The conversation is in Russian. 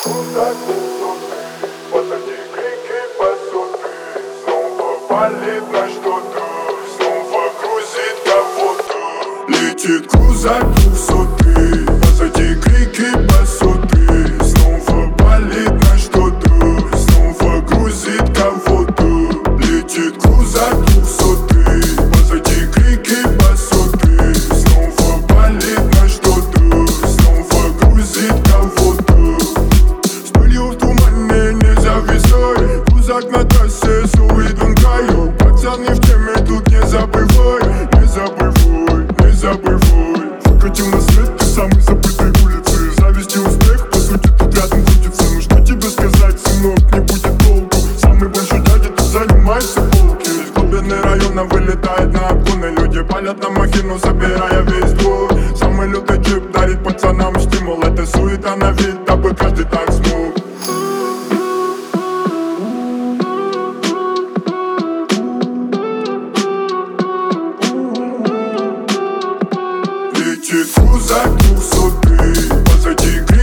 Куда высоты, позади крики высоты. Снова палит на что-то, снова грузит кого-то. Летит крузак 200, позади крики высоты. Снова палит на что-то, снова грузит кого-то. Летит крузак 200, позади крики высоты. Снова палит на что-то, снова грузит кого-то. С пылью в тумане не зависай, крузак на трассе, сует он краю. Пацаны в теме, тут не забывай, не забывай, не забывай. Выкатил на свет, ты самый забытой улицы. Зависть и успех, по сути, тут рядом крутится. Ну что тебе сказать, сынок, не будет толку. Самый большой дядя, тут занимается полки. Из глубины района вылетает на обгоны. Люди палят на махину, собирая весь двор. Самый лютый джип дарит пацанам стимул. Это суета на вид, дабы каждый так смог. Летит крузак 200, позади